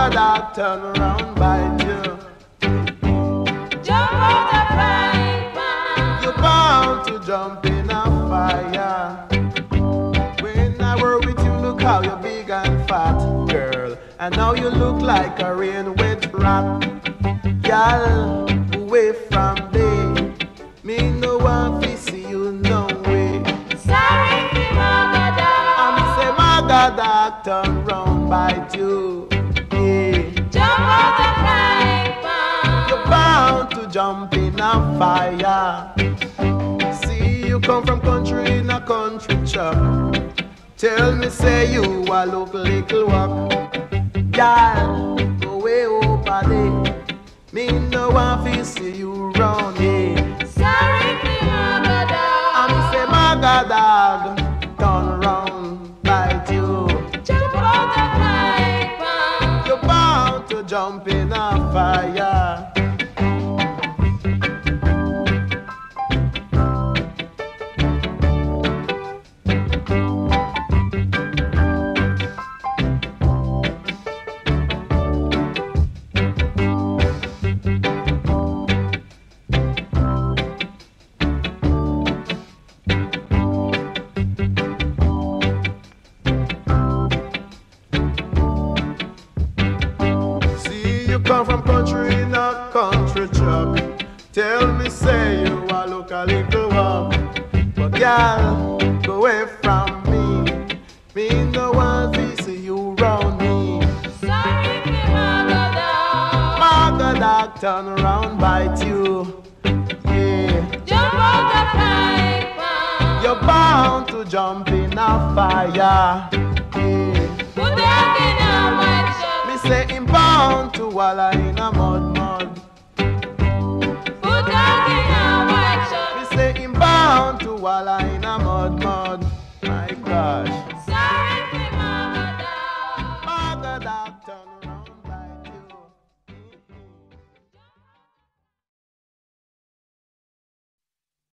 dog turn around bite you. Jump out the frying pan. You're bound to jump in a fire. When I were with you, look how you're big and fat, girl. And now you look like a rain wet rat. Girl, away from me. Me no want to see you no way. Sorry, Maga dog. I say Maga dog turn round bite you. Yeah. Jump out the frying pan. You're bound to jump in a fire. See you come from country in a country truck. Tell me say you a look little walk. Girl, go way over there. Me no want to see you round here. Sorry, Maga dog. I say Maga dog turn round bite you. Jump out the frying pan. You're bound to jump in a fire. Come from country in a country truck. Tell me say you a look a little walk. But girl, go away from me. Me no want to see you round me. Sorry, Maga dog. Maga dog turn around bite you. Yeah. Jump out the frying pan. You're bound to jump in a fire. Yeah. Put the egg in a white shop. Me say him bound to walla in a mud.